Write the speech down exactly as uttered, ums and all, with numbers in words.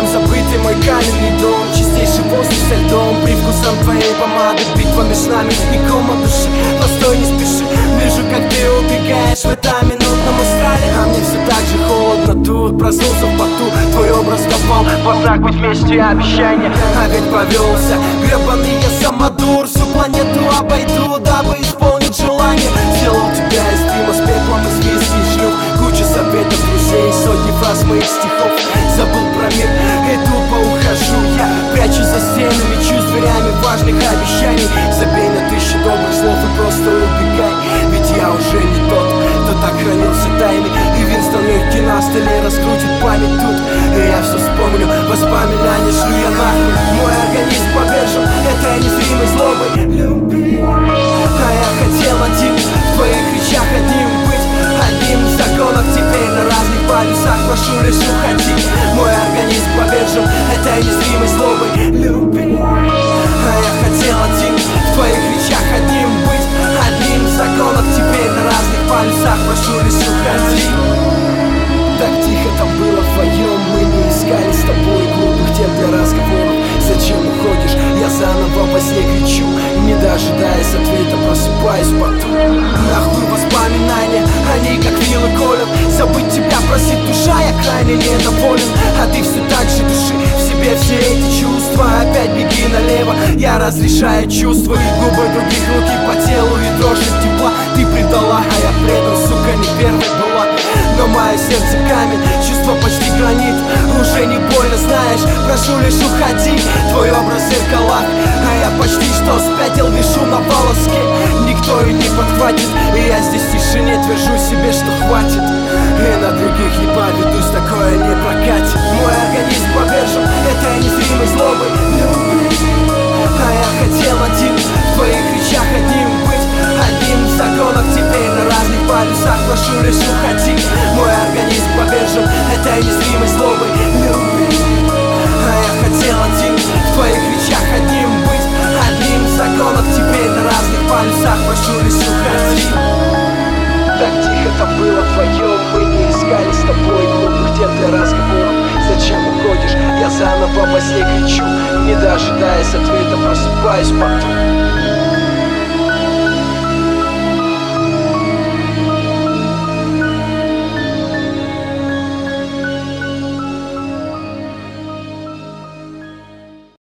ночам забытый мой каменный дом, чистейший воздух со льдом, привкусом твоей помады, битва между нами и кома души. Постой, не спеши, вижу, как ты убегаешь в этом минутном астрале, а мне все так же холодно тут, проснулся в поту, твой образ попал в глазах, быть вместе обещания, а ведь повелся, гребаный я самодур, всю планету обойду, дабы исполнить желание. Сделал тебя из дыма, с пеплом, из виски и шлюх, куча советов друзей, сотни фраз моих стихов. Забыл про мир и тупо ухожу я, прячусь за стенами, чувств дверями важных обещаний. Забей на тысячи добрых слов и просто убегай, ведь я уже не тот, кто так хранился тайны. И Винстон легкий на столе раскрутит память тут, и я все вспомню, воспоминания шлю я нахуй. Мой организм повержен этой незримой злобой. Люби, а я хотел один в твоих речах одним быть, одним в законах. Теперь на разных полюсах прошу лишь уходи. Мой организм повержен этой незримой злобой. Люби, а я хотел один в твоих речах одним быть, одним в законах. Теперь на разных полюсах прошу лишь уходи. Так тихо там было вдвоем, мы не искали с тобой глупых тем для разговоров. Зачем уходишь? Я заново во сне кричу, не дожидаясь ответа, просыпаюсь в поту. Нахуй воспоминания, они как вилы колят. Забыть тебя просит душа, я крайне недоволен, а ты все так же души в себе все эти чувства. Опять беги налево, я разрешаю чувства. Губы других, руки по телу и дрожь от тепла. Ты предала, а я предан, сука, не первой была. Но мое сердце камень, чувство почти гранит. Уже не больно, знаешь, прошу лишь уходи. Твой образ в зеркалах, а я почти что спятил, вишу на волоске. Никто и не подхватит, и я здесь в тишине твержу себе, что хватит. И на других не поведусь, такое не прокатит. Мой организм повержен этой незримой злобой. Люби, а я хотел один в твоих речах одним быть, одним в законах. Теперь на разных полюсах прошу лишь уходи. Мой организм повержен этой незримой злобой. Люби, а я хотел один в твоих речах одним быть, одним в законах. Теперь на разных полюсах прошу лишь уходи. Так тихо там было вдвоем, мы не искали с тобой глупых тем для разговоров. Зачем уходишь? Я заново во сне кричу, не дожидаясь ответа, просыпаюсь в поту.